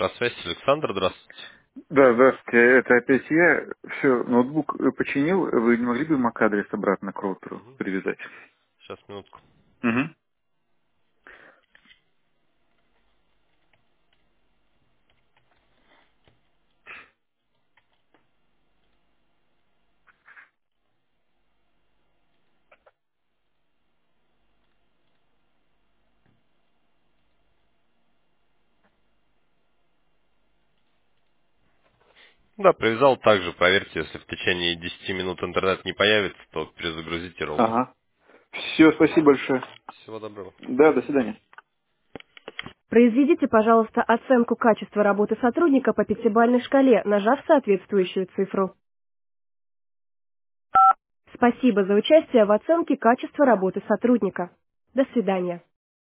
Электросвязь, Александр, здравствуйте. Да, здравствуйте, это опять я. Все, ноутбук починил. Вы не могли бы MAC-адрес обратно к роутеру Мгм. привязать? Сейчас, минутку. Угу. Да, привязал также, проверьте, если в течение 10 минут интернет не появится, то перезагрузите роутер. Ага. Все, спасибо большое. Всего доброго. Да, до свидания. Произведите, пожалуйста, оценку качества работы сотрудника по пятибалльной шкале, нажав соответствующую цифру. Спасибо за участие в оценке качества работы сотрудника. До свидания.